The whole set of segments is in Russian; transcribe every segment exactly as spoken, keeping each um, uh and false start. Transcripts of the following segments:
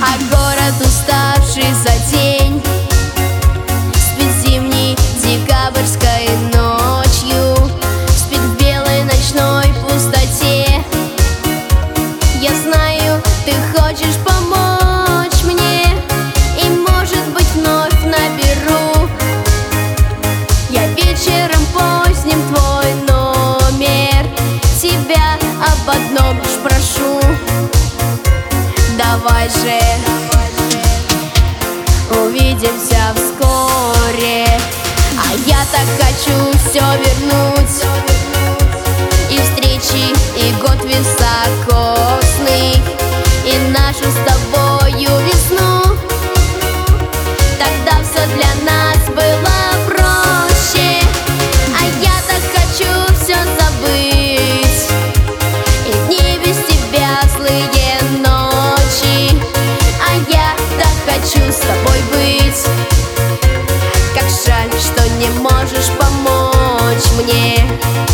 А город, уставший за день, спит зимней декабрьской ночью, спит в белой ночной пустоте. Я знаю, ты хочешь помочь мне, и, может быть, вновь наберу я вечером поздним твой номер. Тебя об одном лишь прошу: давай же увидимся вскоре. А я так хочу все вернуть, и встречи, и год високосный, и нашу с тобою весну. Тогда все для нас было проще. А я так хочу все забыть, и дни без тебя злые ночи. А я так хочу с тобой быть. Как жаль, что не можешь помочь мне.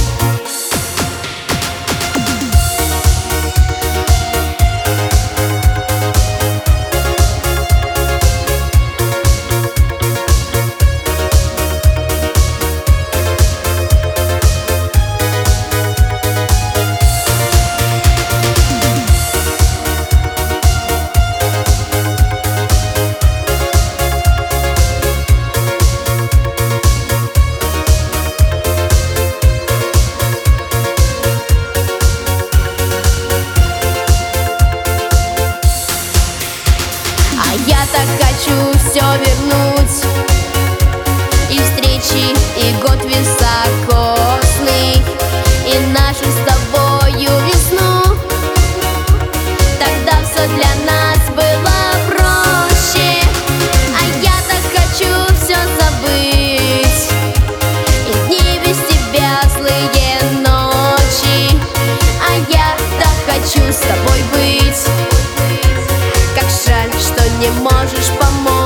Я так хочу все вернуть, и встречи, и год високосный, и нашу с тобою весну. Тогда все для нас было проще. А я так хочу все забыть, и дни без тебя злые ночи. А я так хочу с тобой быть. Как жаль, что не можешь помочь.